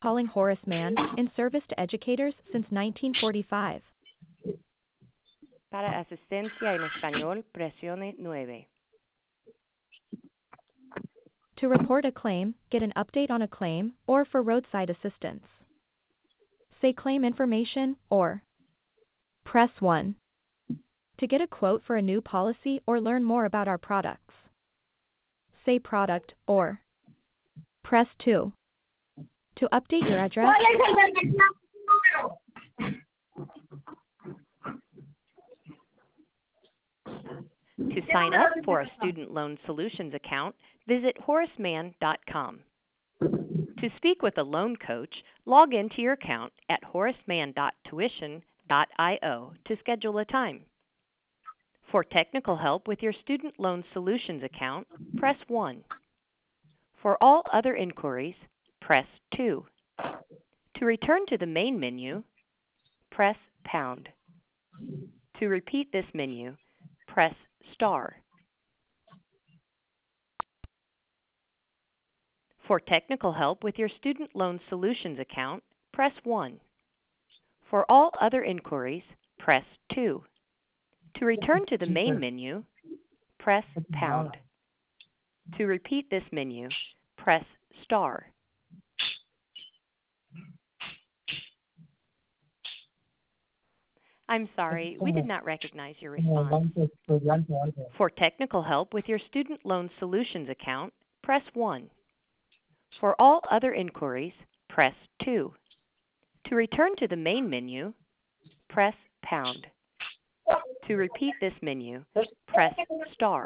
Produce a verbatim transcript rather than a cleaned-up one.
Calling Horace Mann, in service to educators since nineteen forty-five. Para asistencia en español, presione nueve. To report a claim, get an update on a claim, or for roadside assistance. Say claim information, or press one. To get a quote for a new policy or learn more about our products. Say product, or press two. To update your address. To sign up for a Student Loan Solutions account, visit horace mann dot com. To speak with a loan coach, log into your account at horace mann dot tuition dot io to schedule a time. For technical help with your Student Loan Solutions account, press one. For all other inquiries, press two. To return to the main menu, press pound. To repeat this menu, press star. For technical help with your Student Loan Solutions account, press one. For all other inquiries, press two. To return to the main menu, press pound. To repeat this menu, press star. I'm sorry, we did not recognize your response. For technical help with your Student Loan Solutions account, press one. For all other inquiries, press two. To return to the main menu, press pound. To repeat this menu, press star.